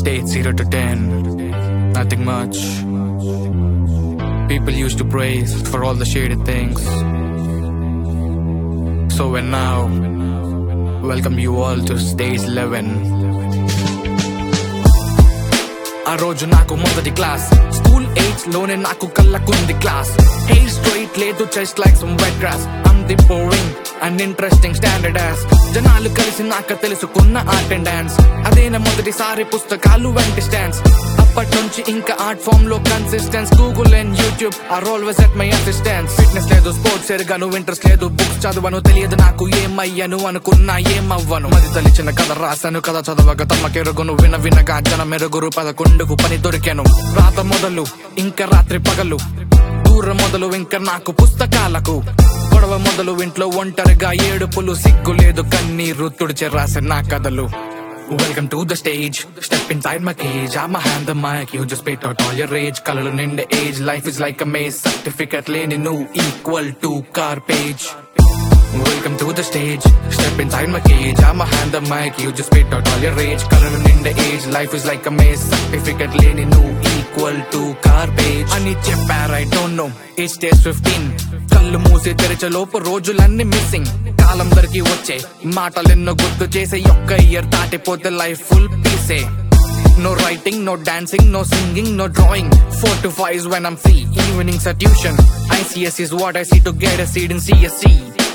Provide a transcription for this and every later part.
stage 0 to 10, nothing much. People used to praise for all the shady things. So and now, welcome you all to stage 11. ఆ రోజు నాకు మొదటి class, school age లోనే నాకు కళ్ళకుంది class. Hair straight లేదు, just like some wet grass. I'm the boring and interesting standard యాస్. జనాలు కలిసి నాకు తెలుసుకున్న ఆర్ట్ అండ్ డాన్స్. అదేనా మొదటిసారి పుస్తకాలు వెంటి స్టాండ్స్. అప్పటి నుంచి ఇంకా ఆర్ట్ ఫామ్ లో consistence. Google and YouTube are always at my assistance. Fitness లేదు, స్పోర్ట్స్ ఎరగను, ఇంట్రెస్ట్ లేదు, బుక్స్ చదవను, తెలియదు నాకు ఏమయ్యను, అనుకున్నా ఏమవ్వను. మది తలిచిన కథ రాశాను, కథ చదవక తమ్మకెరుగును, వినగా జన మెరుగురు, 11కు పని దొరికాను. రాత మొదలు ఇంకా రాత్రి పగలు, దూరం మొదలు ఇంకా నాకు పుస్తకాలకు. గొడవ మొదలు ఇంట్లో ఒంటరిగా, ఏడుపులు, సిగ్గు లేదు, కన్నీరు తుడిచే రాసే నా కథలు. Welcome to the stage, step inside my cage. I'm a hand the mic, you just spit out all your rage. Color in the age, life is like a maze. Certificate lane new equal to car page. Welcome to the stage, step inside my cage. I'm a hand the mic, you just spit out all your rage. Color in the age, life is like a maze. Certificate lane new equal to car page. Ani cheppar I don't know, age stage 15. కళ్ళు మూసి తెరిచే లోపు రోజులన్నీ missing. కాలం దరికి వచ్చే మాటలెన్నో గుర్తు చేసే, ఒక్క year దాటిపోతే లైఫ్ ఫుల్ పీసే. No writing, no dancing, no singing, no drawing. 4 to 5 is when I'm free, evenings at tuition. ICS is what I see to get a seat in CSC.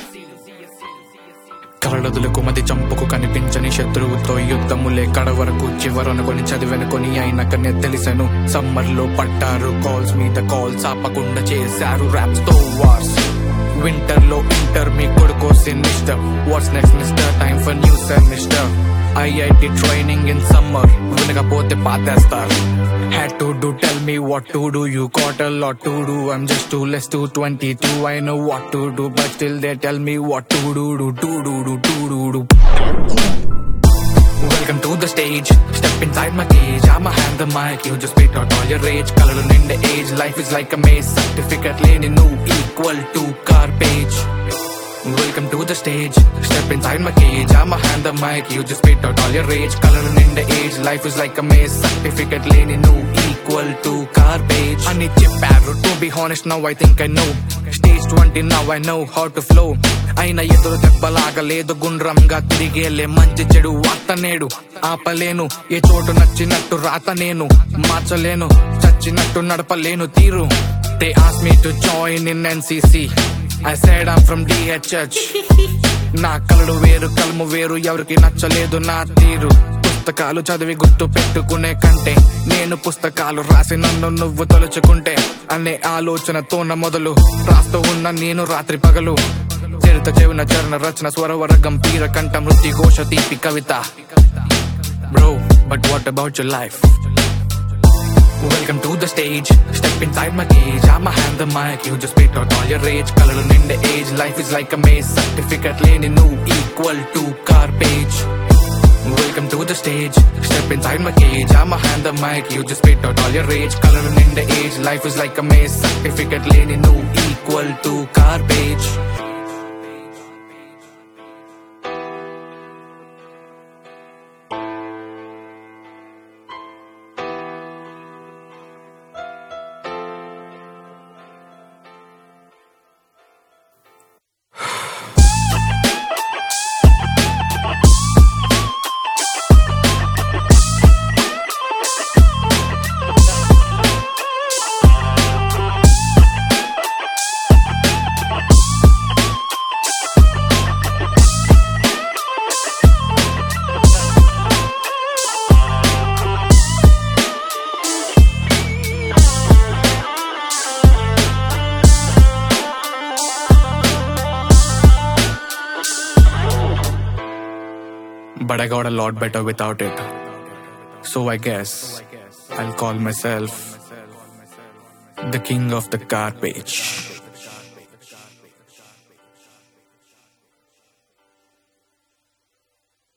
కరళదులకు మది చంపుకు కనిపించని శత్రువుతో యుద్ధములే కడవరకు, చివరనుకొని చదివెనుకొని అయినాకనే తెలిసెను. సమ్మర్ లో పట్టారు calls మీద calls, ఆపకుండా చేశారు ర్యాప్స్ తో వార్స్. వింటర్ లో ఇంటర్ మీ కొడుకో sinister. What's next mister, time for new semester. IIT training in summer, వినకపోతే పాతేస్తారు. Had to do, tell me what to do, you got a lot to do. I'm just too less to 22, I know what to do, but still they tell me what to do. Welcome to the stage, step inside my cage. I'm a hand the mic, you just spit out all your rage. Color in the age, life is like a maze. Certificate lane new equal to car page. Welcome to the stage, step inside my cage. I'm a hand the mic, you just spit out all your rage. Color in the age, life is like a maze. Certificate lane new equal to car page. Ani chepparu, to be honest now I think I know. Stage 20 now I know how to flow. అయినా ఎదురు దెబ్బలాగా లేదు, గుండ్రంగా తిరిగేలే మంచి చెడు వార్త నేడు. ఆపలేను ఏ చోటు నచ్చినట్టు రాత, నేను మార్చలేను చచ్చినట్టు నడపలేను తీరు. They asked me to join in NCC, I said I'm from DHH. నా కలడు వేరు, కలము వేరు, ఎవరికి నచ్చలేదు నా తీరు. పుస్తకాలు చదివి గుర్తు పెట్టుకునే కంటే, నేను పుస్తకాలు రాసి నన్ను నువ్వు తలుచుకుంటే అనే ఆలోచనతోన మొదలు రాస్తూ ఉన్న నేను రాత్రి పగలు. చరిత చెవిన చరణ రచన స్వరవర గంభీర కంఠ మృతి ఘోష తీపి కవిత. Bro, but what about your life? Welcome to the stage, step inside my cage. I'm a hand the mic, you just spit out all your rage. Color in the age, life is like a maze. Certificate lane new equal to car page. Welcome to the stage, step inside my cage. I'm a hand the mic, you just spit out all your rage. Color in the age, life is like a maze. Certificate lane new equal to car page. But I got a lot better without it. So I guess I'll call myself the king of the car page.